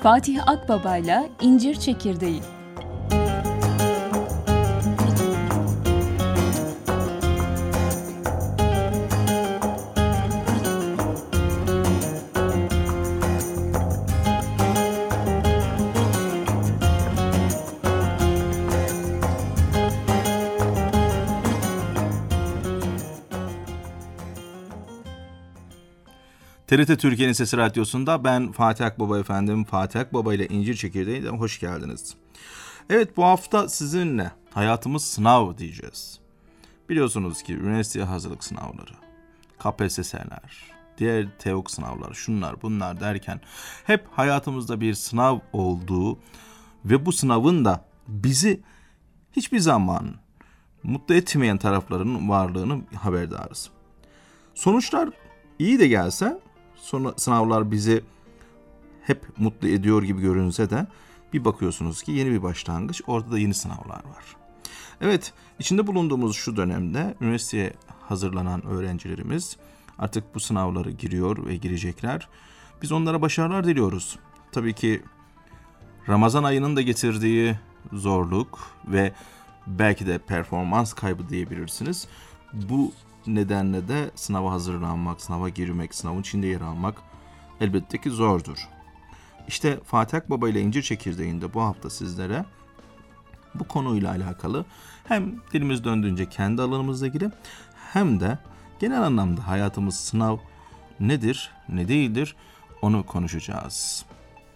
Fatih Akbaba'yla İncir Çekirdeği. TRT Türkiye'nin Sesi Radyosu'nda ben Fatih Akbaba efendim. Fatih Akbaba ile İncir Çekirdeği'ne hoş geldiniz. Evet, bu hafta sizinle hayatımız sınav diyeceğiz. Biliyorsunuz ki üniversite hazırlık sınavları, KPSS'ler, diğer TEOK sınavları, şunlar bunlar derken hep hayatımızda bir sınav olduğu ve bu sınavın da bizi hiçbir zaman mutlu etmeyen taraflarının varlığını haberdarız. Sonuçlar iyi de gelse, sonra sınavlar bizi hep mutlu ediyor gibi görünse de bir bakıyorsunuz ki yeni bir başlangıç, orada da yeni sınavlar var. Evet, içinde bulunduğumuz şu dönemde üniversiteye hazırlanan öğrencilerimiz artık bu sınavları giriyor ve girecekler. Biz onlara başarılar diliyoruz. Tabii ki Ramazan ayının da getirdiği zorluk ve belki de performans kaybı diyebilirsiniz. Bu nedenle de sınava hazırlanmak, sınava girmek, sınavın içinde yer almak elbette ki zordur. İşte Fatih Akbaba ile İncir Çekirdeği'nde bu hafta sizlere bu konuyla alakalı hem dilimiz döndüğünce kendi alanımızla ilgili hem de genel anlamda hayatımız sınav nedir, ne değildir onu konuşacağız.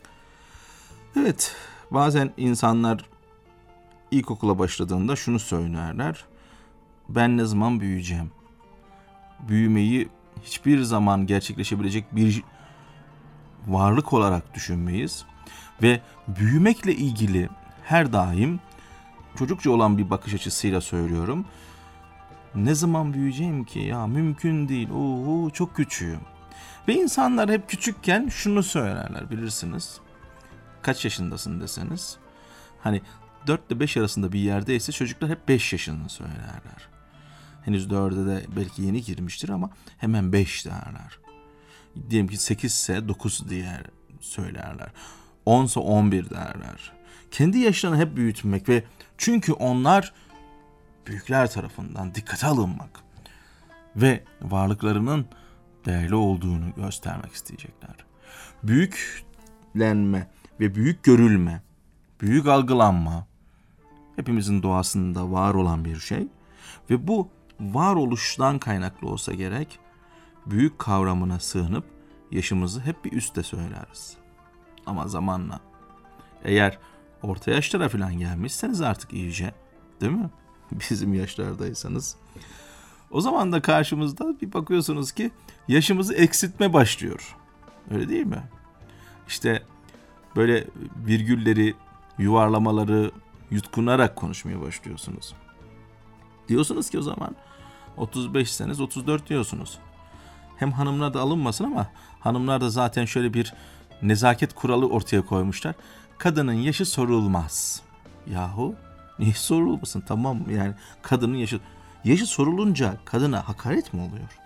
Evet, bazen insanlar ilkokula başladığında şunu söylerler: ben ne zaman büyüyeceğim? Büyümeyi hiçbir zaman gerçekleşebilecek bir varlık olarak düşünmeyiz ve büyümekle ilgili her daim çocukça olan bir bakış açısıyla söylüyorum. Ne zaman büyüyeceğim ki? Ya mümkün değil. Çok küçüğüm. Ve insanlar hep küçükken şunu söylerler, bilirsiniz. Kaç yaşındasın deseniz, hani 4 ile 5 arasında bir yerdeyse çocuklar hep 5 yaşını söylerler. Henüz 4'e de belki yeni girmiştir ama hemen 5 derler. Diyelim ki 8 ise 9 diye söylerler. 10 ise 11 derler. Kendi yaşlarını hep büyütmek ve çünkü onlar büyükler tarafından dikkate alınmak ve varlıklarının değerli olduğunu göstermek isteyecekler. Büyüklenme ve büyük görülme, büyük algılanma hepimizin doğasında var olan bir şey ve bu varoluştan kaynaklı olsa gerek büyük kavramına sığınıp yaşımızı hep bir üstte söyleriz. Ama zamanla eğer orta yaşlara falan gelmişseniz artık iyice, değil mi? Bizim yaşlardaysanız o zaman da karşımızda bir bakıyorsunuz ki yaşımızı eksiltme başlıyor. Öyle değil mi? İşte böyle virgülleri, yuvarlamaları yutkunarak konuşmaya başlıyorsunuz. Diyorsunuz ki o zaman 35'seniz 34 diyorsunuz. Hem hanımlar da alınmasın ama hanımlar da zaten şöyle bir nezaket kuralı ortaya koymuşlar. Kadının yaşı sorulmaz. Yahu niye sorulmasın? Tamam, yani kadının yaşı sorulunca kadına hakaret mi oluyor?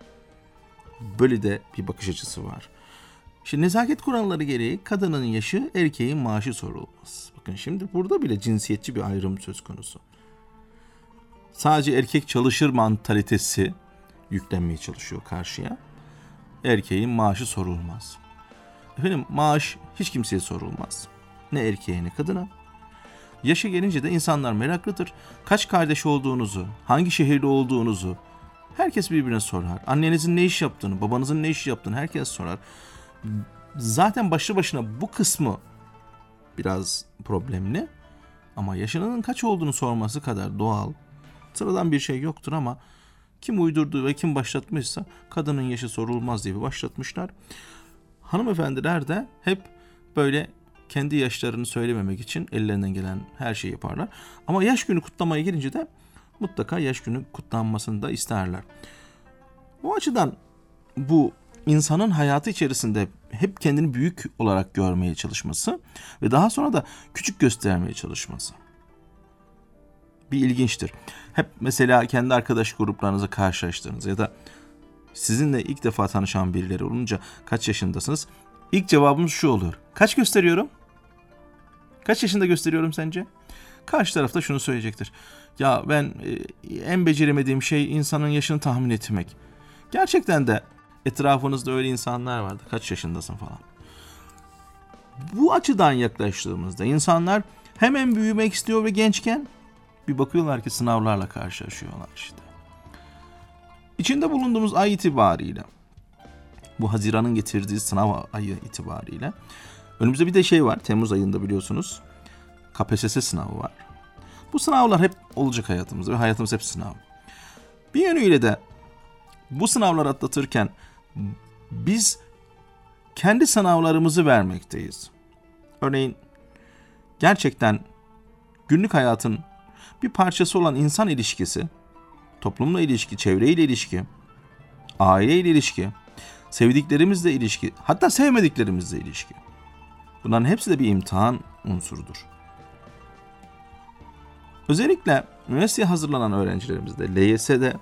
Böyle de bir bakış açısı var. Şimdi nezaket kuralları gereği kadının yaşı, erkeğin maaşı sorulmaz. Bakın şimdi burada bile cinsiyetçi bir ayrım söz konusu. Sadece erkek çalışır mantalitesi yüklenmeye çalışıyor karşıya. Erkeğin maaşı sorulmaz. Efendim, maaş hiç kimseye sorulmaz. Ne erkeğe ne kadına. Yaşa gelince de insanlar meraklıdır. Kaç kardeş olduğunuzu, hangi şehirde olduğunuzu herkes birbirine sorar. Annenizin ne iş yaptığını, babanızın ne iş yaptığını herkes sorar. Zaten başlı başına bu kısmı biraz problemli. Ama yaşının kaç olduğunu sorması kadar doğal, sıradan bir şey yoktur ama kim uydurdu ve kim başlatmışsa kadının yaşı sorulmaz diye başlatmışlar. Hanımefendiler de hep böyle kendi yaşlarını söylememek için ellerinden gelen her şeyi yaparlar. Ama yaş günü kutlamaya gelince de mutlaka yaş günü kutlanmasını da isterler. O açıdan bu insanın hayatı içerisinde hep kendini büyük olarak görmeye çalışması ve daha sonra da küçük göstermeye çalışması bir ilginçtir. Hep mesela kendi arkadaş gruplarınızla karşılaştığınız ya da sizinle ilk defa tanışan birileri olunca kaç yaşındasınız? İlk cevabımız şu olur. Kaç gösteriyorum? Kaç yaşında gösteriyorum sence? Karşı tarafta şunu söyleyecektir. Ya ben en beceremediğim şey insanın yaşını tahmin etmek. Gerçekten de etrafınızda öyle insanlar vardı. Kaç yaşındasın falan. Bu açıdan yaklaştığımızda insanlar hemen büyümek istiyor ve gençken bir bakıyorlar ki sınavlarla karşılaşıyorlar işte. İçinde bulunduğumuz ay itibariyle, bu Haziran'ın getirdiği sınav ayı itibariyle önümüzde bir de şey var. Temmuz ayında biliyorsunuz KPSS sınavı var. Bu sınavlar hep olacak hayatımızda ve hayatımız hep sınav. Bir yönüyle de bu sınavları atlatırken biz kendi sınavlarımızı vermekteyiz. Örneğin gerçekten günlük hayatın bir parçası olan insan ilişkisi, toplumla ilişki, çevreyle ilişki, aileyle ilişki, sevdiklerimizle ilişki, hatta sevmediklerimizle ilişki. Bunların hepsi de bir imtihan unsurudur. Özellikle üniversiteye hazırlanan öğrencilerimizde, LYS'de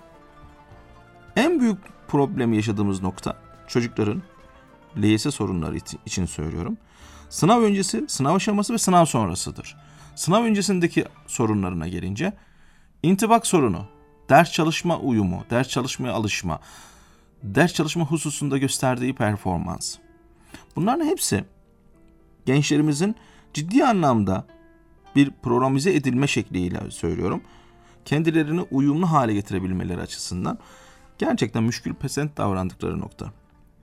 en büyük problemi yaşadığımız nokta çocukların LYS sorunları için söylüyorum. Sınav öncesi, sınav aşaması ve sınav sonrasıdır. Sınav öncesindeki sorunlarına gelince intibak sorunu, ders çalışma uyumu, ders çalışmaya alışma, ders çalışma hususunda gösterdiği performans. Bunların hepsi gençlerimizin ciddi anlamda bir programize edilme şekliyle söylüyorum. Kendilerini uyumlu hale getirebilmeleri açısından gerçekten müşkül pesent davrandıkları nokta.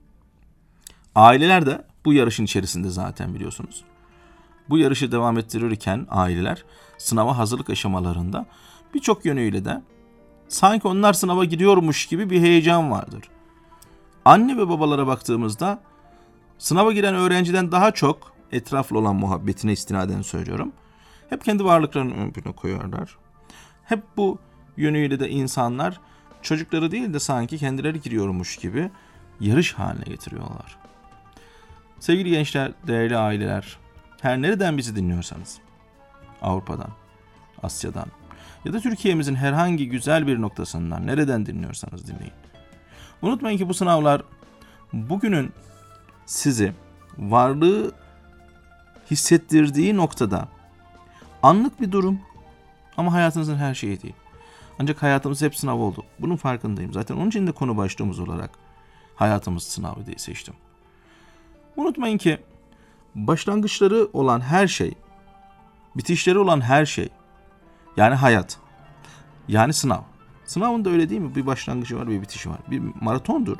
Aileler de bu yarışın içerisinde zaten biliyorsunuz. Bu yarışı devam ettirirken aileler sınava hazırlık aşamalarında birçok yönüyle de sanki onlar sınava gidiyormuş gibi bir heyecan vardır. Anne ve babalara baktığımızda sınava giren öğrenciden daha çok etraflı olan muhabbetine istinaden söylüyorum. Hep kendi varlıklarını ön plana koyarlar. Hep bu yönüyle de insanlar çocukları değil de sanki kendileri giriyormuş gibi yarış haline getiriyorlar. Sevgili gençler, değerli aileler, her nereden bizi dinliyorsanız, Avrupa'dan, Asya'dan ya da Türkiye'mizin herhangi güzel bir noktasından nereden dinliyorsanız dinleyin. Unutmayın ki bu sınavlar bugünün sizi varlığı hissettirdiği noktada anlık bir durum ama hayatınızın her şeyi değil. Ancak hayatımız hep sınav oldu. Bunun farkındayım. Zaten onun için de konu başlığımız olarak hayatımız sınavı diye seçtim. Unutmayın ki başlangıçları olan her şey, bitişleri olan her şey, yani hayat, yani sınav. Sınavın da öyle değil mi? Bir başlangıcı var, bir bitişi var. Bir maratondur.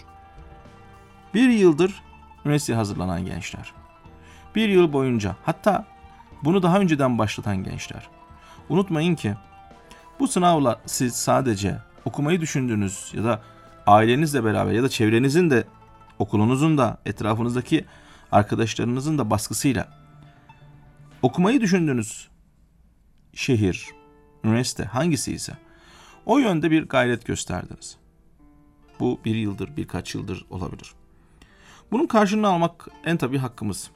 Bir yıldır üniversiteye hazırlanan gençler. Bir yıl boyunca, hatta bunu daha önceden başlatan gençler. Unutmayın ki bu sınavla siz sadece okumayı düşündüğünüz ya da ailenizle beraber ya da çevrenizin de, okulunuzun da, etrafınızdaki arkadaşlarınızın da baskısıyla okumayı düşündüğünüz şehir, üniversite hangisi ise o yönde bir gayret gösterdiniz. Bu bir yıldır, birkaç yıldır olabilir. Bunun karşılığını almak en tabii hakkımız.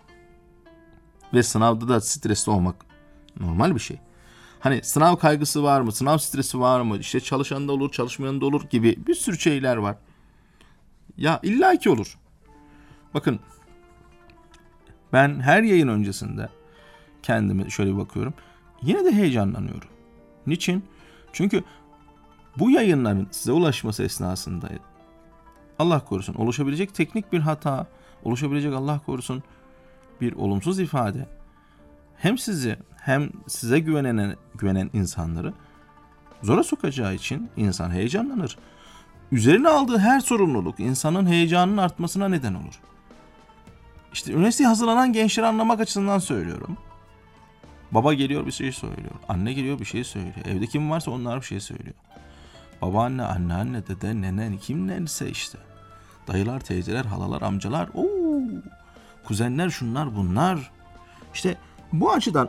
Ve sınavda da stresli olmak normal bir şey. Hani sınav kaygısı var mı, sınav stresi var mı, işte çalışan da olur, çalışmayan da olur gibi bir sürü şeyler var. Ya illaki olur. Bakın, ben her yayın öncesinde kendime şöyle bir bakıyorum. Yine de heyecanlanıyorum. Niçin? Çünkü bu yayınların size ulaşması esnasında Allah korusun oluşabilecek teknik bir hata, oluşabilecek Allah korusun bir olumsuz ifade hem sizi hem size güvenen insanları zora sokacağı için insan heyecanlanır. Üzerine aldığı her sorumluluk insanın heyecanının artmasına neden olur. İşte üniversiteye hazırlanan gençleri anlamak açısından söylüyorum. Baba geliyor bir şey söylüyor. Anne geliyor bir şey söylüyor. Evde kim varsa onlar bir şey söylüyor. Babaanne, anneanne, dede, nene, kim neyse işte. Dayılar, teyzeler, halalar, amcalar, kuzenler, şunlar, bunlar. İşte bu açıdan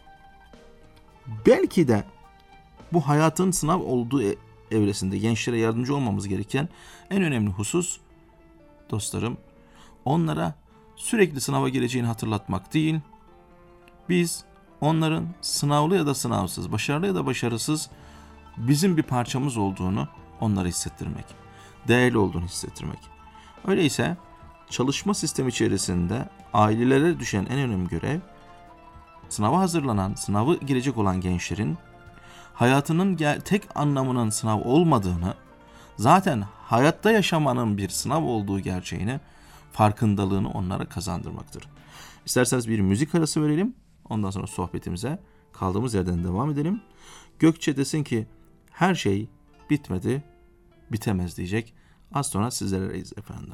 belki de bu hayatın sınav olduğu evresinde gençlere yardımcı olmamız gereken en önemli husus, dostlarım, onlara sürekli sınava gireceğini hatırlatmak değil, biz onların sınavlı ya da sınavsız, başarılı ya da başarısız bizim bir parçamız olduğunu onlara hissettirmek, değerli olduğunu hissettirmek. Öyleyse çalışma sistemi içerisinde ailelere düşen en önemli görev, sınava hazırlanan, sınavı girecek olan gençlerin hayatının tek anlamının sınav olmadığını, zaten hayatta yaşamanın bir sınav olduğu gerçeğini, farkındalığını onlara kazandırmaktır. İsterseniz bir müzik arası verelim. Ondan sonra sohbetimize kaldığımız yerden devam edelim. Gökçe desin ki her şey bitmedi, bitemez diyecek. Az sonra sizlereyiz efendim.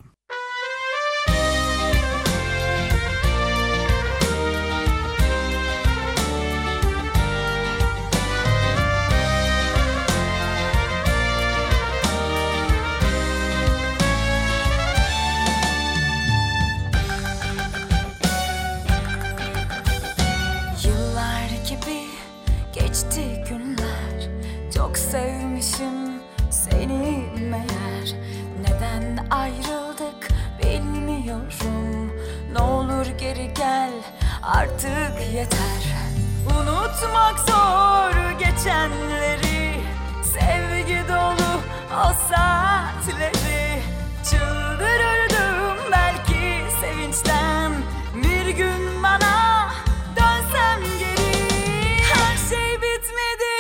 Sevmişim seni meğer, neden ayrıldık bilmiyorum. Ne olur geri gel, artık yeter. Unutmak zor geçenleri, sevgi dolu o saatleri. Çıldırırdım belki sevinçten, bir gün bana dönsem geri. Her şey bitmedi,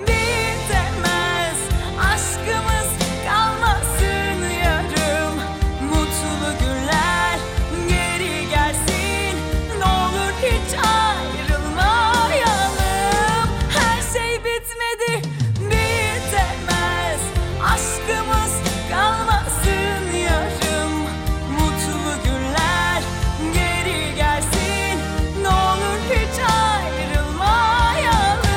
aşkımız kalmasın yarım. Mutlu günler geri gelsin, ne olur hiç ayrılmayalım. Her şey bitmedi, bitemez. Aşkımız kalmasın yarım. Mutlu günler geri gelsin, ne olur hiç ayrılmayalım.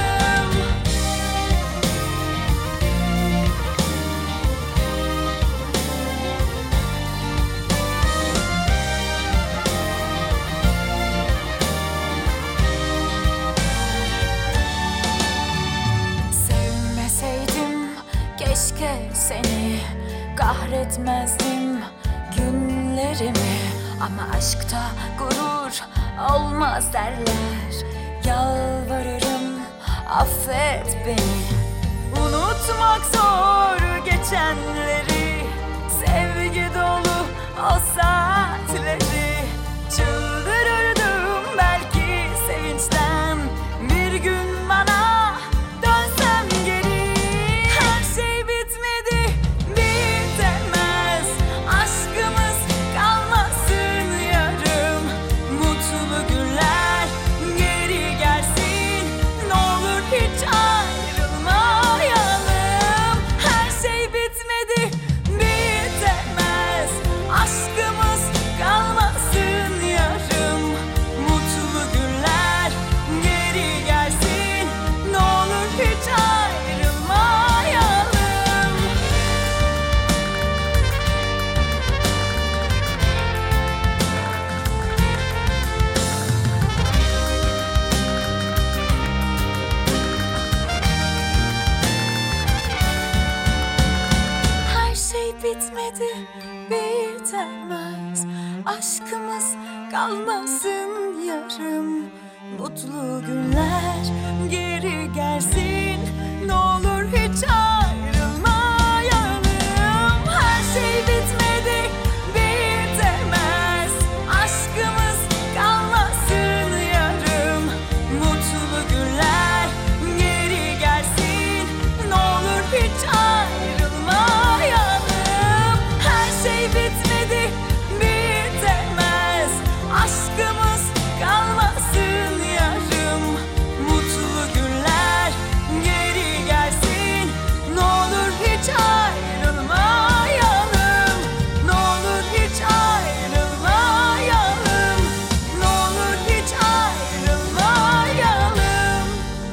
Keşke seni kahretmezdim günlerimi, ama aşkta gurur olmaz derler. Yalvarırım affet beni. Unutmak zor geçenleri, sevgi dolu o saatleri. Çıldırırdım belki sevinçten, bir gün bana dönsem geri. Her şey bitmedi, bitemez. Aşkımız kalmasın yarım. Mutlu günler geri gelsin, ne olur hiç ayrılmayalım. Her şey bitmedi, bitemez. Aşkımız kalmasın yarım. Mutlu günler geri gelsin, ne olur hiç ayrılmayalım. Her şey bitmedi, bitemez. Aşkımız kalmasın yarım. Mutlu günler geri gelsin, ne olur hiç ayrılmayalım. Her şey bitmedi, bitemez. Aşkımız kalmasın yarım. Mutlu günler geri gelsin, ne olur hiç ayrılmayalım. Her şey bitmedi, bitemez. Aşkımız kalmasın yarım. Mutlu günler geri gelsin, ne olur hiç ayrılmayalım. Ne olur hiç ayrılmayalım. Ne olur hiç ayrılmayalım.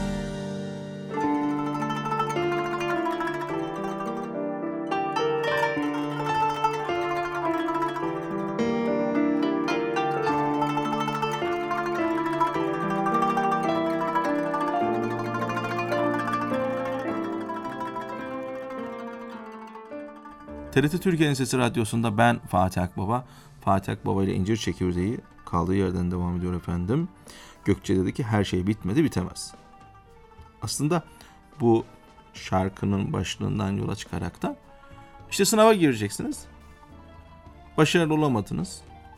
TRT Türkiye'nin Sesi Radyosu'nda ben Fatih Akbaba. Fatih Akbaba ile İncir Çekirdeği kaldığı yerden devam ediyor efendim. Gökçe dedi ki her şey bitmedi, bitemez. Aslında bu şarkının başlığından yola çıkarak da işte sınava gireceksiniz. Başarılı olamadınız.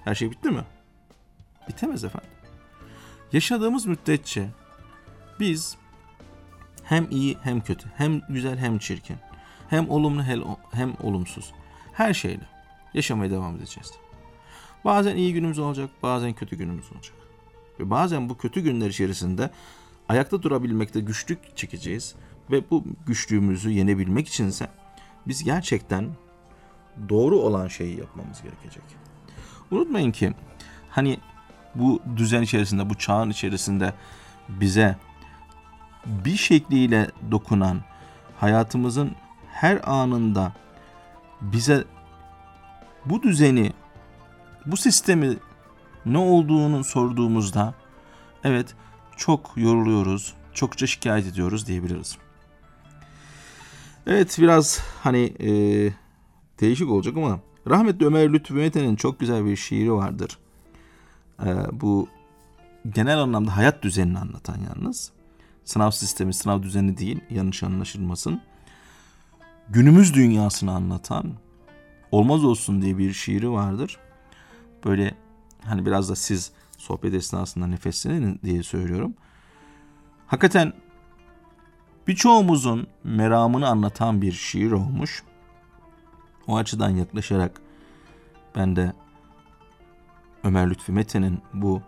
Her şey bitti mi? Bitemez efendim. Yaşadığımız müddetçe biz hem iyi hem kötü, hem güzel hem çirkin, hem olumlu hem olumsuz, her şeyle yaşamaya devam edeceğiz. Bazen iyi günümüz olacak, bazen kötü günümüz olacak. Ve bazen bu kötü günler içerisinde ayakta durabilmekte güçlük çekeceğiz. Ve bu güçlüğümüzü yenebilmek içinse biz gerçekten doğru olan şeyi yapmamız gerekecek. Unutmayın ki hani bu düzen içerisinde, bu çağın içerisinde bize bir şekliyle dokunan, hayatımızın her anında bize bu düzeni, bu sistemi ne olduğunu sorduğumuzda evet çok yoruluyoruz, çokça şikayet ediyoruz diyebiliriz. Evet, biraz hani değişik olacak ama rahmetli Ömer Lütfü Mete'nin çok güzel bir şiiri vardır. Bu genel anlamda hayat düzenini anlatan yalnız. Sınav sistemi, sınav düzeni değil, yanlış anlaşılmasın. Günümüz dünyasını anlatan Olmaz Olsun diye bir şiiri vardır. Böyle hani biraz da siz sohbet esnasında nefeslenin diye söylüyorum. Hakikaten birçoğumuzun meramını anlatan bir şiir olmuş. O açıdan yaklaşarak ben de Ömer Lütfü Mete'nin bu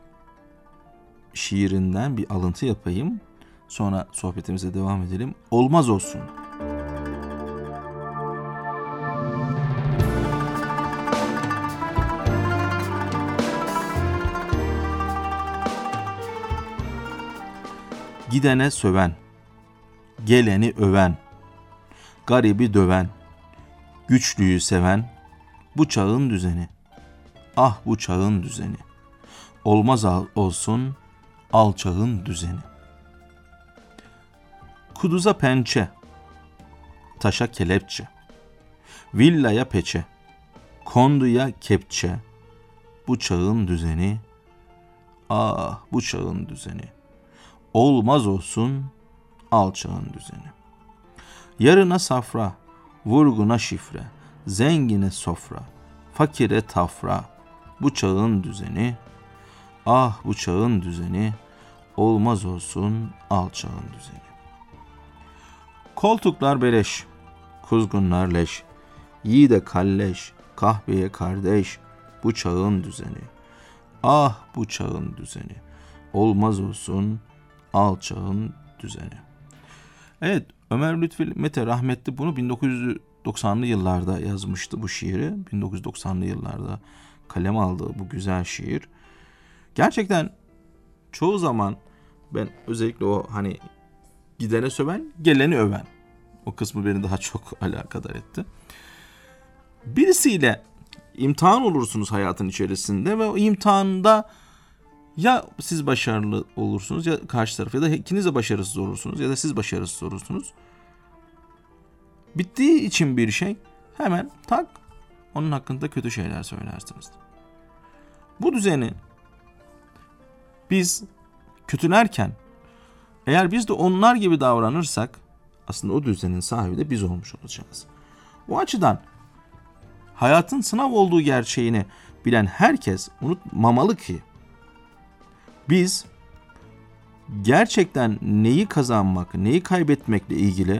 şiirinden bir alıntı yapayım. Sonra sohbetimize devam edelim. Olmaz olsun. Gidene söven, geleni öven, garibi döven, güçlüyü seven, bu çağın düzeni. Ah bu çağın düzeni. Olmaz olsun alçağın düzeni. Kuduza pençe, taşa kelepçe, villaya peçe, konduya kepçe, bu çağın düzeni. Ah bu çağın düzeni. Olmaz olsun alçağın düzeni. Yarına safra, vurguna şifre, zengine sofra, fakire tafra, bu çağın düzeni. Ah bu çağın düzeni, olmaz olsun alçağın düzeni. Koltuklar beleş, kuzgunlar leş, yiğide kalleş, kahveye kardeş, bu çağın düzeni. Ah bu çağın düzeni, olmaz olsun alçağın düzeni. Evet, Ömer Lütfü Mete rahmetli bunu 1990'lı yıllarda yazmıştı bu şiiri. 1990'lı yıllarda kaleme aldığı bu güzel şiir. Gerçekten çoğu zaman ben özellikle o hani gidene söven, geleni öven. O kısmı beni daha çok alakadar etti. Birisiyle imtihan olursunuz hayatın içerisinde ve o imtihanda ya siz başarılı olursunuz ya karşı taraf, ya da ikiniz de başarısız olursunuz ya da siz başarısız olursunuz. Bittiği için bir şey hemen tak onun hakkında kötü şeyler söylersiniz. Bu düzeni biz kötülerken eğer biz de onlar gibi davranırsak aslında o düzenin sahibi de biz olmuş olacağız. Bu açıdan hayatın sınav olduğu gerçeğini bilen herkes unutmamalı ki biz gerçekten neyi kazanmak, neyi kaybetmekle ilgili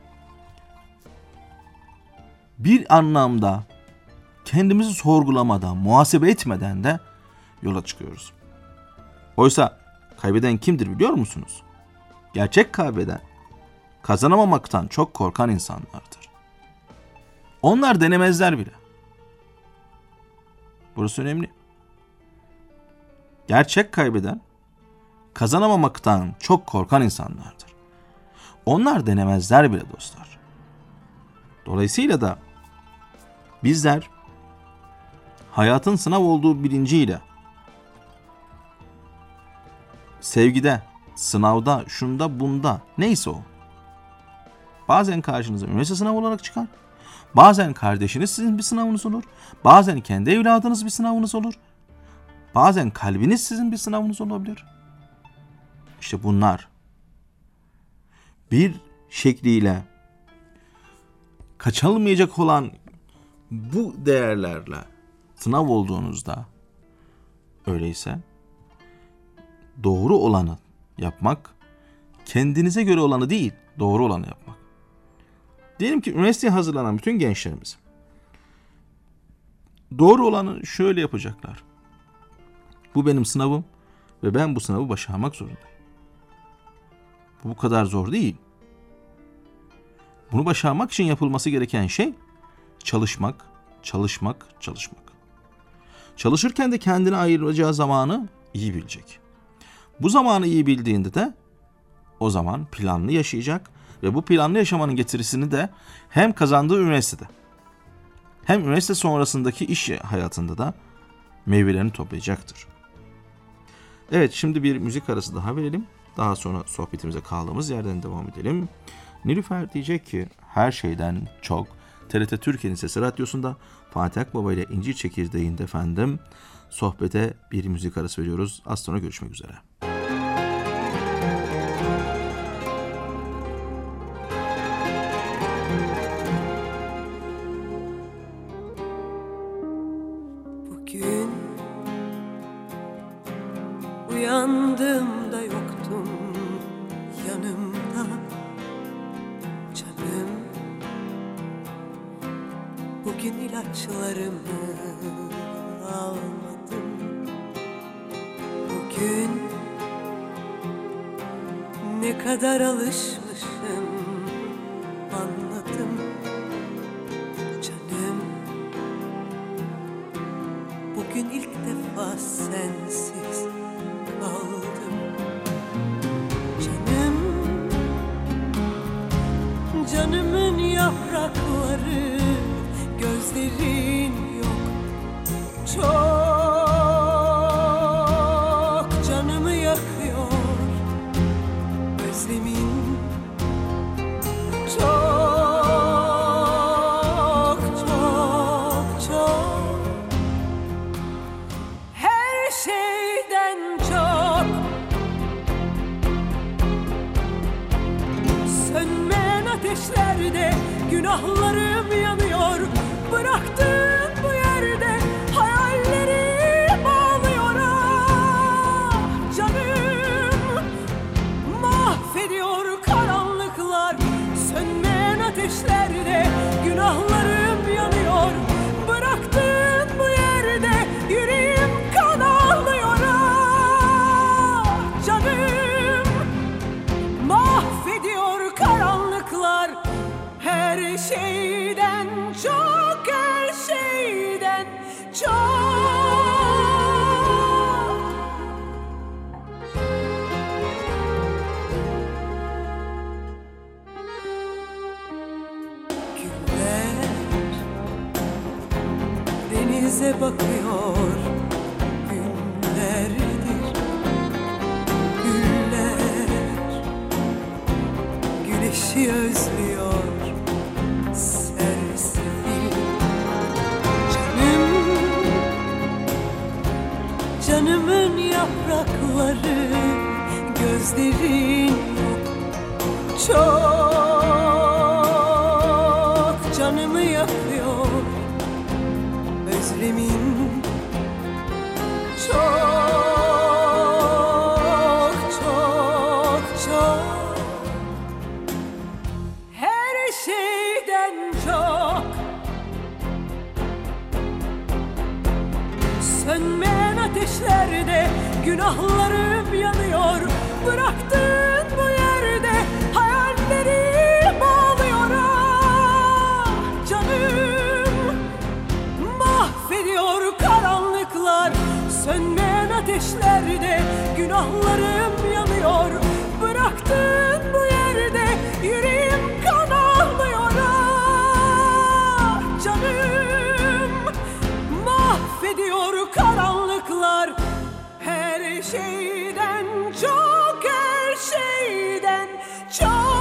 bir anlamda kendimizi sorgulamadan, muhasebe etmeden de yola çıkıyoruz. Oysa kaybeden kimdir biliyor musunuz? Gerçek kaybeden, kazanamamaktan çok korkan insanlardır. Onlar denemezler bile. Burası önemli. Gerçek kaybeden, kazanamamaktan çok korkan insanlardır. Onlar denemezler bile dostlar. Dolayısıyla da bizler hayatın sınav olduğu bilinciyle sevgide, sınavda, şunda, bunda neyse o. Bazen karşınıza üniversite sınavı olarak çıkar. Bazen kardeşiniz sizin bir sınavınız olur. Bazen kendi evladınız bir sınavınız olur. Bazen kalbiniz sizin bir sınavınız olabilir. İşte bunlar bir şekliyle kaçınılmayacak olan bu değerlerle sınav olduğunuzda, öyleyse doğru olanı yapmak, kendinize göre olanı değil, doğru olanı yapmak. Diyelim ki üniversiteye hazırlanan bütün gençlerimiz doğru olanı şöyle yapacaklar. Bu benim sınavım ve ben bu sınavı başarmak zorundayım. Bu kadar zor değil. Bunu başarmak için yapılması gereken şey çalışmak, çalışmak, çalışmak. Çalışırken de kendine ayıracağı zamanı iyi bilecek. Bu zamanı iyi bildiğinde de o zaman planlı yaşayacak ve bu planlı yaşamanın getirisini de hem kazandığı üniversitede hem üniversite sonrasındaki iş hayatında da meyvelerini toplayacaktır. Evet, şimdi bir müzik arası daha verelim. Daha sonra sohbetimize kaldığımız yerden devam edelim. Nilüfer diyecek ki her şeyden çok TRT Türkiye'nin Sesi Radyosu'nda Fatih Akbaba ile İncir Çekirdeği'nde efendim sohbete bir müzik arası veriyoruz. Az sonra görüşmek üzere. Bugün uyandığımda yoktun yanımda canım. Bugün ilaçlarımı almadım. Bugün ne kadar alışmışım anladım canım. Bugün ilk defa sensiz kaldım canım. Canımın yaprakları, gözlerin yok. Çok canımı yakıyor özlemin. Çok, çok, çok. Her şeyden çok. Sönmeyen ateşlerde günahlarım yanıyor. Bıraktığın bu yerde hayalleri bağlıyor. Ah canım, mahvediyor karanlıklar. Sönmeyen ateşlerde günahlarım yanıyor. Bıraktığın bu yerde yüreğim kan ağlıyor. Ah canım, mahvediyor karanlıklar. Her şeyden çok, her şeyden çok. Güller denize bakıyor günlerdir. Güller güneşi özlüyor. Canımın yaprakları, gözlerin yok. Çok canımı yakıyor özlemin. Çok, çok, çok. Her şeyden çok. Sönmeyen ateşlerde günahlarım yanıyor. Bıraktığın bu yerde hayalleri bağlıyor. Ah canım, mahvediyor karanlıklar. Sönmeyen ateşlerde günahlarım yanıyor. Bıraktığın bu yerde yüreğim kan ağlıyor. Ah canım, mahvediyor karanlıklar. Her şeyden çok, her şeyden çok.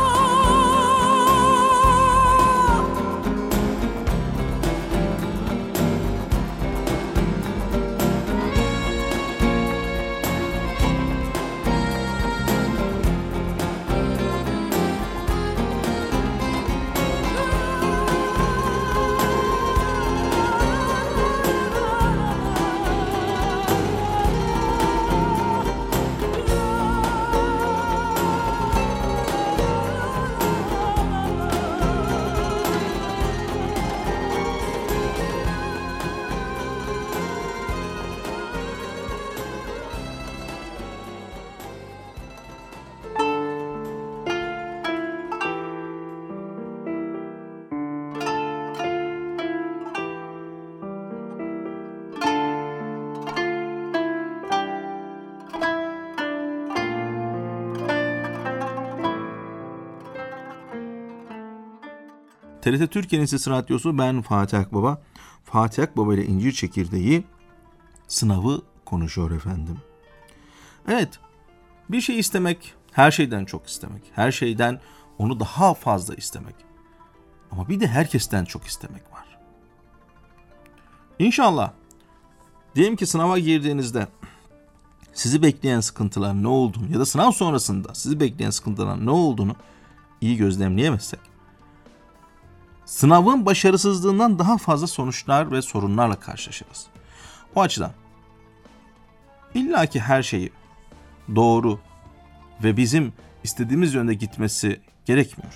TRT Türkiye'nin Sesi Radyosu, ben Fatih Akbaba. Fatih Akbaba ile İncir Çekirdeği sınavı konuşuyor efendim. Evet, bir şey istemek, her şeyden çok istemek, her şeyden onu daha fazla istemek. Ama bir de herkesten çok istemek var. İnşallah, diyelim ki sınava girdiğinizde sizi bekleyen sıkıntılar ne olduğunu ya da sınav sonrasında sizi bekleyen sıkıntılar ne olduğunu iyi gözlemleyemezsek, sınavın başarısızlığından daha fazla sonuçlar ve sorunlarla karşılaşırız. O açıdan illaki her şeyi doğru ve bizim istediğimiz yönde gitmesi gerekmiyor.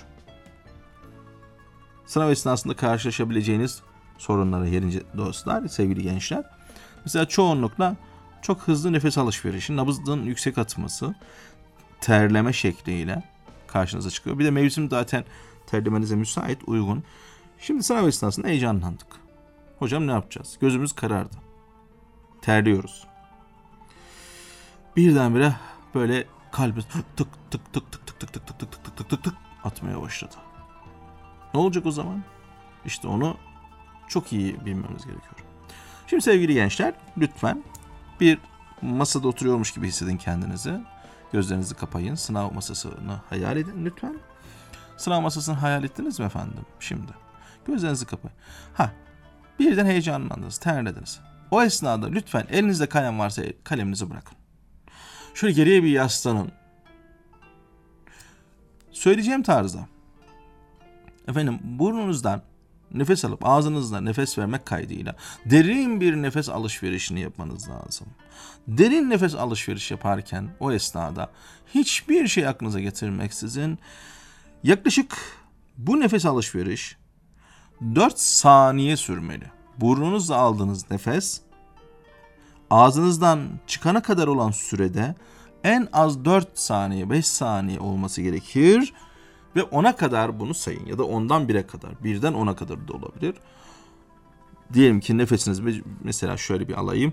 Sınav esnasında karşılaşabileceğiniz sorunlara gelince dostlar, sevgili gençler, mesela çoğunlukla çok hızlı nefes alışverişi, nabzın yüksek atması, terleme şekliyle karşınıza çıkıyor. Bir de mevsim zaten terlemenize müsait, uygun. Şimdi sınav esnasında heyecanlandık. Hocam ne yapacağız? Gözümüz karardı. Terliyoruz. Birdenbire böyle kalbimiz tık tık tık tık tık tık tık tık tık tık tık tık tık atmaya başladı. Ne olacak o zaman? İşte onu çok iyi bilmemiz gerekiyor. Şimdi sevgili gençler, lütfen bir masada oturuyormuş gibi hissedin kendinizi. Gözlerinizi kapayın. Sınav masasını hayal edin lütfen. Sınav masasını hayal ettiniz mi efendim? Şimdi gözlerinizi kapayın. Birden heyecanlandınız, terlediniz. O esnada lütfen elinizde kalem varsa kaleminizi bırakın. Şöyle geriye bir yaslanın. Söyleyeceğim tarzda. Efendim, burnunuzdan nefes alıp ağzınızla nefes vermek kaydıyla derin bir nefes alışverişini yapmanız lazım. Derin nefes alışveriş yaparken o esnada hiçbir şey aklınıza getirmeksizin yaklaşık bu nefes alışveriş 4 saniye sürmeli. Burnunuzla aldığınız nefes ağzınızdan çıkana kadar olan sürede en az 4 saniye 5 saniye olması gerekir. Ve 10'a kadar bunu sayın ya da 10'dan 1'e kadar, 1'den 10'a kadar da olabilir. Diyelim ki nefesinizi mesela şöyle bir alayım.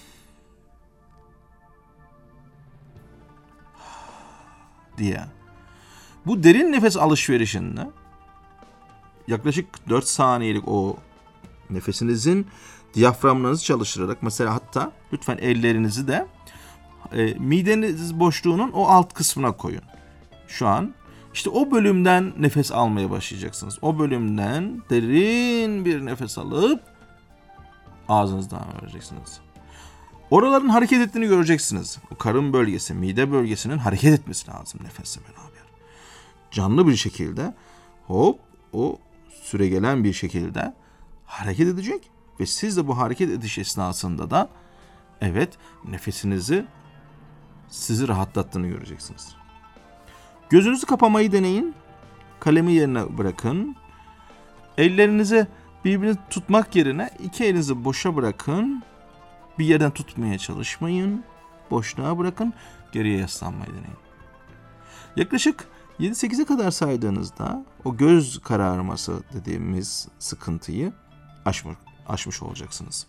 Diye. Bu derin nefes alışverişinde yaklaşık 4 saniyelik o nefesinizin diyaframlarınızı çalıştırarak, mesela hatta lütfen ellerinizi de mideniz boşluğunun o alt kısmına koyun. Şu an İşte o bölümden nefes almaya başlayacaksınız. O bölümden derin bir nefes alıp ağzınızdan vereceksiniz. Oraların hareket ettiğini göreceksiniz. O karın bölgesi, mide bölgesinin hareket etmesi lazım nefesle beraber. Canlı bir şekilde hop o süregelen bir şekilde hareket edecek ve siz de bu hareket ediş esnasında da evet nefesinizi sizi rahatlattığını göreceksiniz. Gözünüzü kapamayı deneyin. Kalemi yerine bırakın. Ellerinizi birbirini tutmak yerine 2 elinizi boşa bırakın. Bir yerden tutmaya çalışmayın. Boşluğa bırakın. Geriye yaslanmayı deneyin. Yaklaşık 7-8'e kadar saydığınızda o göz kararması dediğimiz sıkıntıyı aşmış olacaksınız.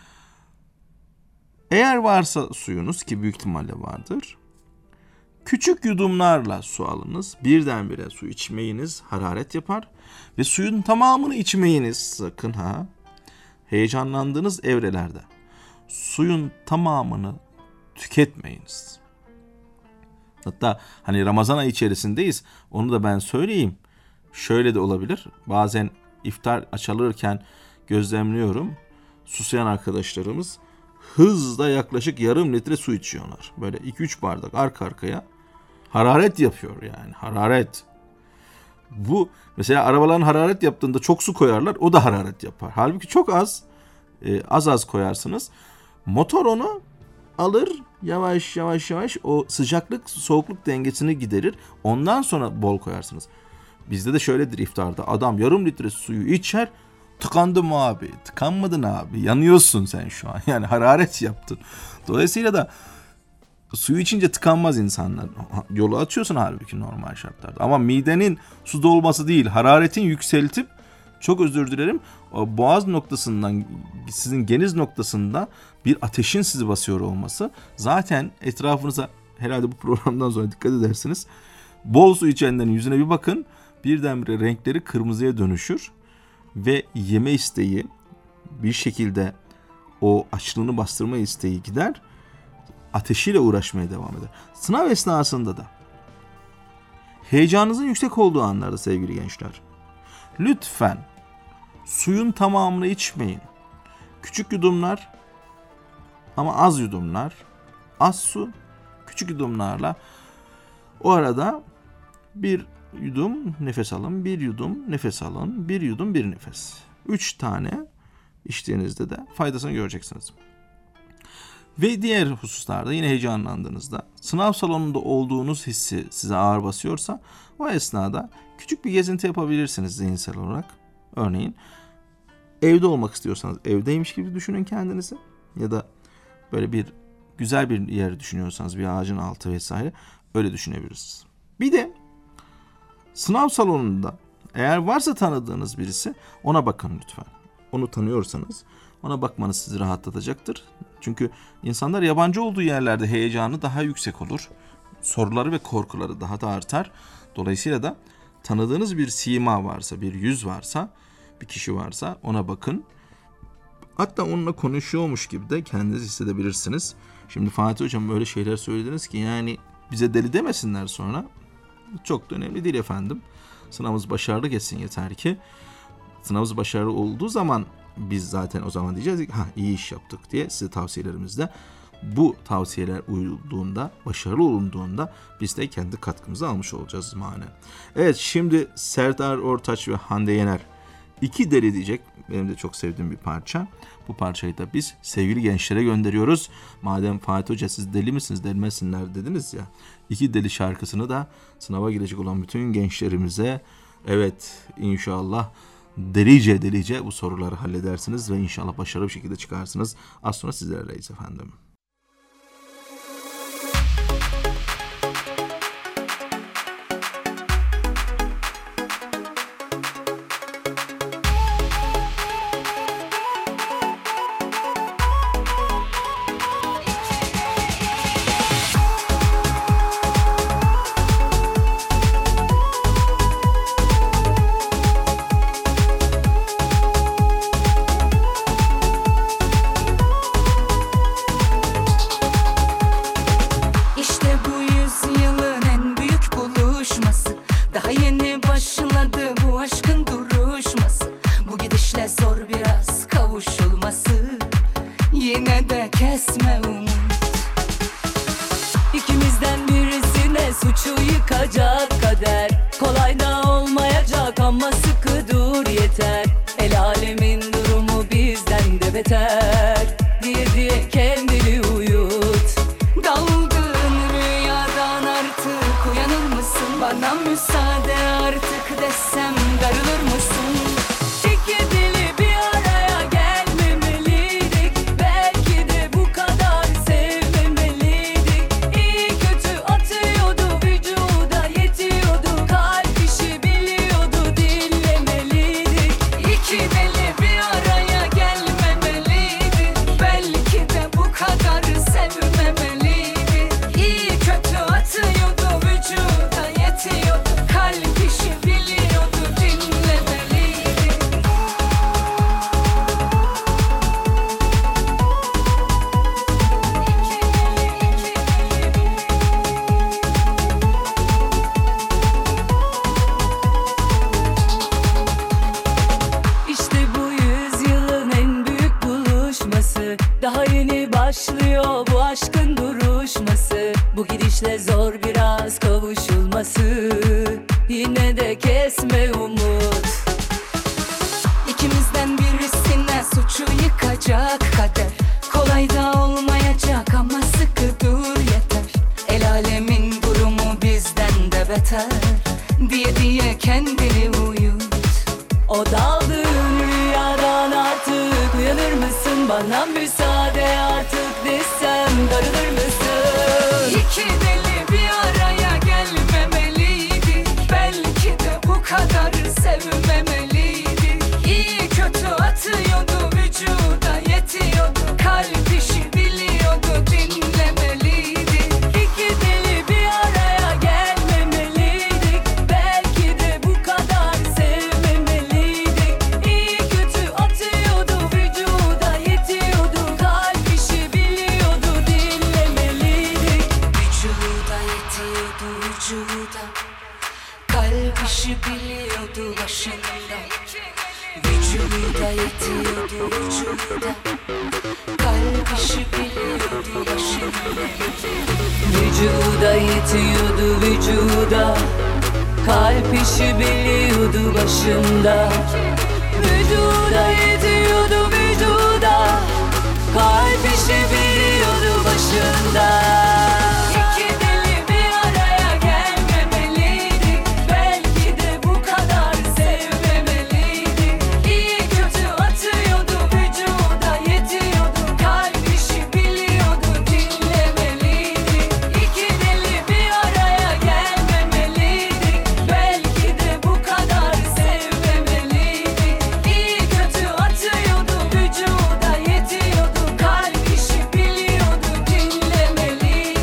Eğer varsa suyunuz, ki büyük ihtimalle vardır, küçük yudumlarla su alınız. Birdenbire su içmeyiniz hararet yapar. Ve suyun tamamını içmeyiniz sakın ha. Heyecanlandığınız evrelerde suyun tamamını tüketmeyiniz. Hatta hani Ramazan ayı içerisindeyiz. Onu da ben söyleyeyim. Şöyle de olabilir. Bazen iftar açılırken gözlemliyorum. Susayan arkadaşlarımız hızla yaklaşık yarım litre su içiyorlar. Böyle 2-3 bardak arka arkaya. Hararet yapıyor yani. Hararet. Bu mesela arabaların hararet yaptığında çok su koyarlar. O da hararet yapar. Halbuki çok az koyarsınız. Motor onu alır. Yavaş yavaş o sıcaklık soğukluk dengesini giderir. Ondan sonra bol koyarsınız. Bizde de şöyledir iftarda. Adam yarım litre suyu içer. Tıkandım abi. Tıkanmadın abi. Yanıyorsun sen şu an. Yani hararet yaptın. Dolayısıyla da suyu içince tıkanmaz insanlar. Yolu açıyorsun halbuki normal şartlarda. Ama midenin su dolması değil, hararetin yükseltip, çok özür dilerim, o boğaz noktasından, sizin geniz noktasında bir ateşin sizi basıyor olması. Zaten etrafınıza herhalde bu programdan sonra dikkat edersiniz. Bol su içenlerin yüzüne bir bakın. Birdenbire renkleri kırmızıya dönüşür. ve yeme isteği, bir şekilde o açlığını bastırma isteği gider. Ateşiyle uğraşmaya devam eder. Sınav esnasında da heyecanınızın yüksek olduğu anlarda sevgili gençler, lütfen suyun tamamını içmeyin. Küçük yudumlar ama az yudumlar, az su, küçük yudumlarla o arada bir yudum nefes alın, bir yudum nefes alın, bir yudum bir nefes. 3 tane içtiğinizde de faydasını göreceksiniz. Ve diğer hususlarda yine heyecanlandığınızda, sınav salonunda olduğunuz hissi size ağır basıyorsa o esnada küçük bir gezinti yapabilirsiniz zihinsel olarak. Örneğin evde olmak istiyorsanız evdeymiş gibi düşünün kendinizi, ya da böyle bir güzel bir yer düşünüyorsanız bir ağacın altı vesaire, öyle düşünebilirsiniz. Bir de sınav salonunda eğer varsa tanıdığınız birisi, ona bakın lütfen. Onu tanıyorsanız ona bakmanız sizi rahatlatacaktır. Çünkü insanlar yabancı olduğu yerlerde heyecanı daha yüksek olur. Soruları ve korkuları daha da artar. Dolayısıyla da tanıdığınız bir sima varsa, bir yüz varsa, bir kişi varsa ona bakın. Hatta onunla konuşuyormuş gibi de kendinizi hissedebilirsiniz. Şimdi Fatih Hocam böyle şeyler söylediniz ki yani bize deli demesinler sonra. Çok da önemli değil efendim. Sınavımız başarılı geçsin yeter ki. Sınavımız başarılı olduğu zaman biz zaten o zaman diyeceğiz ki iyi iş yaptık diye size tavsiyelerimizde. Bu tavsiyeler uyulduğunda, başarılı olunduğunda biz de kendi katkımızı almış olacağız manen. Evet, şimdi Serdar Ortaç ve Hande Yener 2 deli diyecek. Benim de çok sevdiğim bir parça. Bu parçayı da biz sevgili gençlere gönderiyoruz. Madem Fatih Hoca siz deli misiniz, delmesinler dediniz ya. 2 deli şarkısını da sınava girecek olan bütün gençlerimize, evet inşallah delice bu soruları halledersiniz ve inşallah başarılı bir şekilde çıkarsınız. Az sonra sizlerleyiz efendim. yetiyordu vücuda, kalp işi biliyordu başında. Vücuda yetiyordu vücuda, kalp işi biliyordu başında. Vücuda yetiyordu vücuda, kalp işi biliyordu başında. İki deli bir araya gelmemeliydik, belki de bu kadar sevmemeliydik. İyi kötü atıyordu vücuda, yetiyordu, kalp işi biliyordu, dinlemeliydik. İki deli bir araya gelmemeliydik, belki de bu kadar sevmemeliydik. İyi kötü atıyordu vücuda, yetiyordu, kalp işi biliyordu, dinlemeliydik.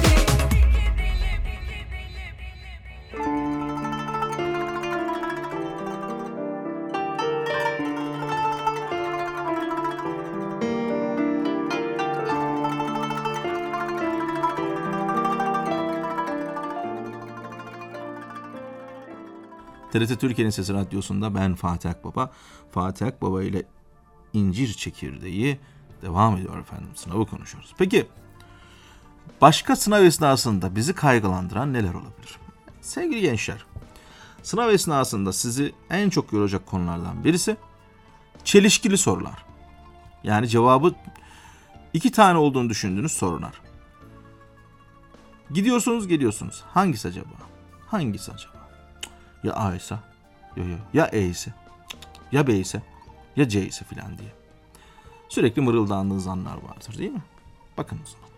TRT Türkiye'nin Sesi Radyosu'nda ben Fatih Akbaba. Fatih Akbaba ile İncir Çekirdeği devam ediyor efendim. Sınavı konuşuyoruz. Peki başka sınav esnasında bizi kaygılandıran neler olabilir? Sevgili gençler, sınav esnasında sizi en çok yoracak konulardan birisi çelişkili sorular. Yani cevabı 2 tane olduğunu düşündüğünüz sorular. Gidiyorsunuz geliyorsunuz. Hangisi acaba? Hangisi acaba? Ya A ise, ya E ise, ya B ise, ya C ise filan diye. Sürekli mırıldandığınız anlar vardır değil mi? Bakın o zaman.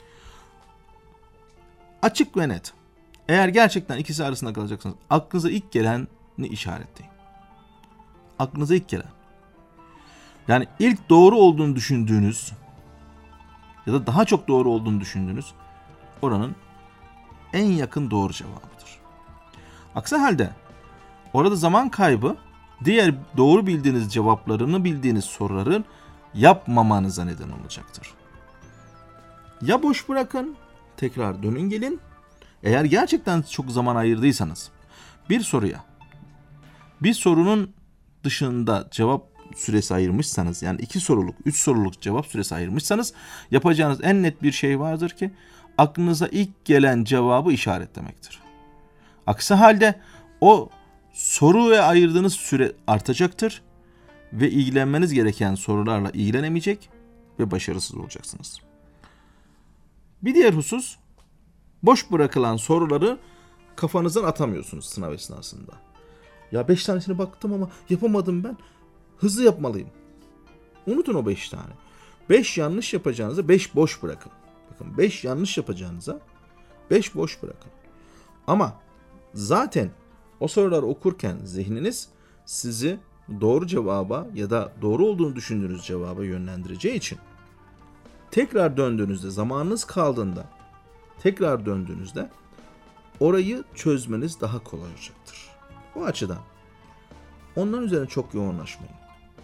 Açık ve net. Eğer gerçekten ikisi arasında kalacaksınız, aklınıza ilk geleni işaretleyin. Aklınıza ilk gelen. Yani ilk doğru olduğunu düşündüğünüz ya da daha çok doğru olduğunu düşündüğünüz oranın en yakın doğru cevabıdır. Aksi halde orada zaman kaybı diğer doğru bildiğiniz cevaplarını bildiğiniz soruların yapmamanıza neden olacaktır. Ya boş bırakın, tekrar dönün gelin. Eğer gerçekten çok zaman ayırdıysanız bir soruya, bir sorunun dışında cevap süresi ayırmışsanız, yani 2 soruluk, 3 soruluk cevap süresi ayırmışsanız yapacağınız en net bir şey vardır ki aklınıza ilk gelen cevabı işaretlemektir. Aksi halde o soruya ayırdığınız süre artacaktır ve ilgilenmeniz gereken sorularla ilgilenemeyecek ve başarısız olacaksınız. Bir diğer husus, boş bırakılan soruları kafanızdan atamıyorsunuz sınav esnasında. Ya 5 tanesine baktım ama yapamadım ben. Hızlı yapmalıyım. Unutun o 5 tane. 5 yanlış yapacağınıza 5 boş bırakın. Bakın 5 yanlış yapacağınıza 5 boş bırakın. Ama zaten o soruları okurken zihniniz sizi doğru cevaba ya da doğru olduğunu düşündüğünüz cevaba yönlendireceği için tekrar döndüğünüzde, zamanınız kaldığında tekrar döndüğünüzde orayı çözmeniz daha kolay olacaktır. O açıdan onların üzerine çok yoğunlaşmayın.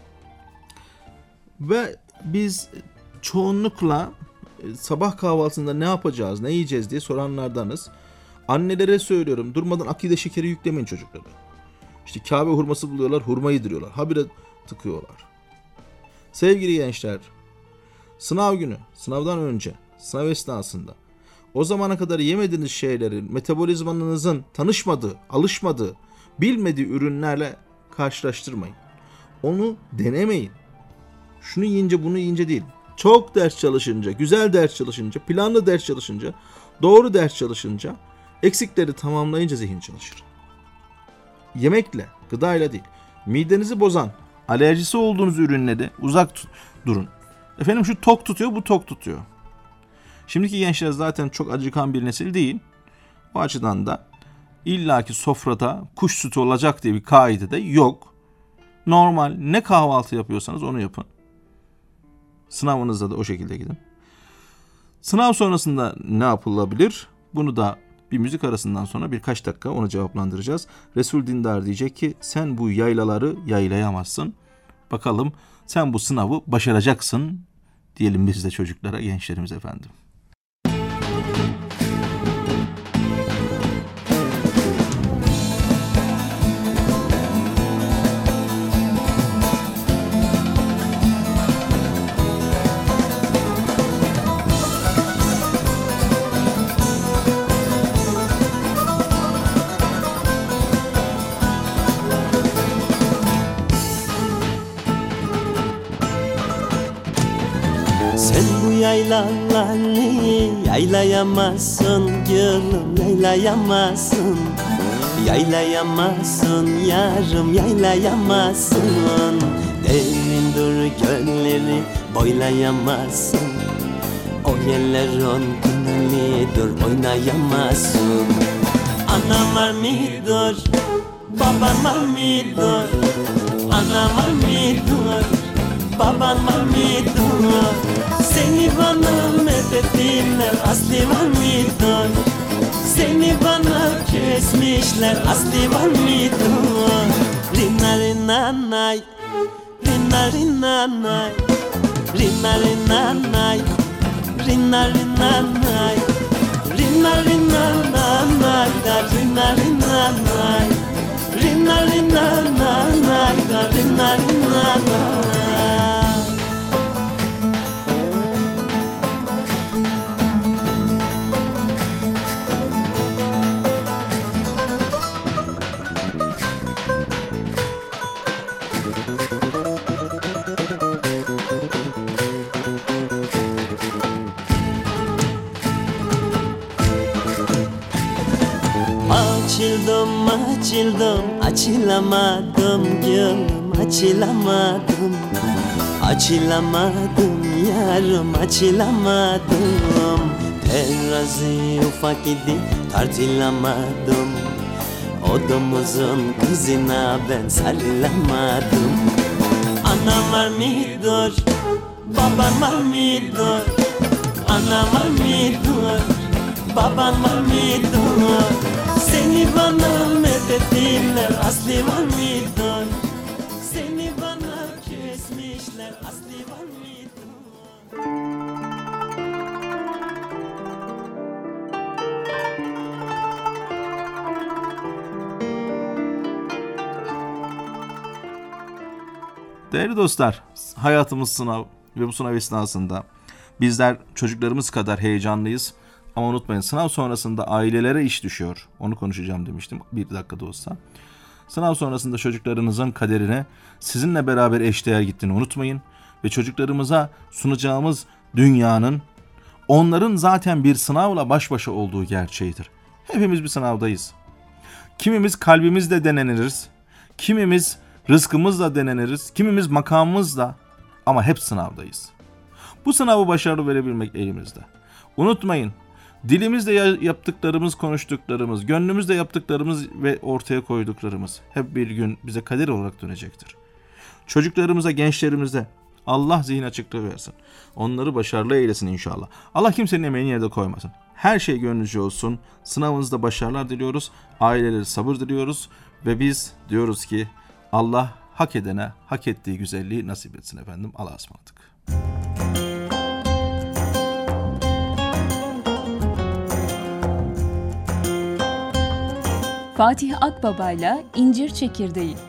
Ve biz çoğunlukla sabah kahvaltısında ne yapacağız, ne yiyeceğiz diye soranlardanız. Annelere söylüyorum, durmadan akide şekeri yüklemeyin çocuklara. İşte Kabe hurması buluyorlar, hurma yediriyorlar. Habire tıkıyorlar. Sevgili gençler, sınav günü, sınavdan önce, sınav esnasında o zamana kadar yemediğiniz şeylerin, metabolizmanızın tanışmadığı, alışmadığı, bilmediği ürünlerle karşılaştırmayın. Onu denemeyin. Şunu yiyince bunu yiyince değil. Çok ders çalışınca, güzel ders çalışınca, planlı ders çalışınca, doğru ders çalışınca, eksikleri tamamlayınca zihin çalışır. Yemekle, gıdayla değil. Midenizi bozan, alerjisi olduğunuz ürünleri uzak durun. Efendim şu tok tutuyor, bu tok tutuyor. Şimdiki gençler zaten çok acıkan bir nesil değil. O açıdan da illaki sofrada kuş sütü olacak diye bir kaide de yok. Normal ne kahvaltı yapıyorsanız onu yapın. Sınavınızda da o şekilde gidin. Sınav sonrasında ne yapılabilir? Bunu da bir müzik arasından sonra birkaç dakika onu cevaplandıracağız. Resul Dindar diyecek ki sen bu yaylaları yaylayamazsın. Bakalım sen bu sınavı başaracaksın diyelim biz de çocuklara, gençlerimiz efendim. Sen bu yaylaları yaylayamazsın gülüm, yaylayamazsın. Yaylayamazsın yarım, yaylayamazsın. Derindir gölleri boylayamazsın. O yerlerin günahlidir, oynayamazsın. Anam var mıdır, baban var mıdır? Anam var mıdır, baban var mıdır? Seni bana methettiler, asli var mıdır? Seni bana kesmişler, asli var mıdır? Rina rina nay, rina rina nay, rina rina nay, rina rina nay, rina rina nay, rina rina nay, rina rina nay, rina rina nay. Açıldım, açıldım, açılamadım gönlüm, açılamadım. Açılamadım yarım, açılamadım. Terazi ufak idi, tartılamadım. Odamızın kızına ben sarılamadım. Anam var mıdır, baban var mıdır? Anam var mıdır, baban var mıdır? Seni bana methettiler, asli var mıdır? Seni bana kesmişler, asli var mıdır? Değerli dostlar, hayatımız sınav ve bu sınav esnasında bizler çocuklarımız kadar heyecanlıyız. Ama unutmayın, sınav sonrasında ailelere iş düşüyor. Onu konuşacağım demiştim, bir dakikada olsa. Sınav sonrasında çocuklarınızın kaderine sizinle beraber eşdeğer gittiğini unutmayın. Ve çocuklarımıza sunacağımız dünyanın onların zaten bir sınavla baş başa olduğu gerçeğidir. Hepimiz bir sınavdayız. Kimimiz kalbimizle deneniriz. Kimimiz rızkımızla deneniriz. Kimimiz makamımızla. Ama hep sınavdayız. Bu sınavı başarılı verebilmek elimizde. Unutmayın, dilimizle yaptıklarımız, konuştuklarımız, gönlümüzle yaptıklarımız ve ortaya koyduklarımız hep bir gün bize kader olarak dönecektir. Çocuklarımıza, gençlerimize Allah zihin açıklığı versin. Onları başarılı eylesin inşallah. Allah kimsenin emeğini yerde koymasın. Her şey gönlünüzce olsun. Sınavınızda başarılar diliyoruz. Ailelere sabır diliyoruz. Ve biz diyoruz ki Allah hak edene hak ettiği güzelliği nasip etsin efendim. Allah'a ısmarladık. Fatih Akbaba'yla İncir Çekirdeği.